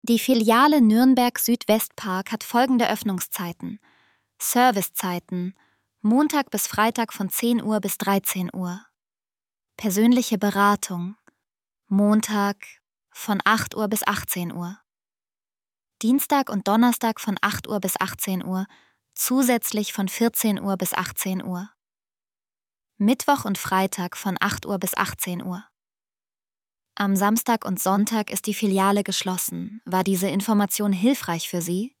Die Filiale Nürnberg Südwestpark hat folgende Öffnungszeiten. Servicezeiten: Montag bis Freitag von 10 Uhr bis 13 Uhr. Persönliche Beratung: Montag von 8 Uhr bis 18 Uhr. Dienstag und Donnerstag von 8 Uhr bis 18 Uhr, zusätzlich von 14 Uhr bis 18 Uhr. Mittwoch und Freitag von 8 Uhr bis 18 Uhr. Am Samstag und Sonntag ist die Filiale geschlossen. War diese Information hilfreich für Sie?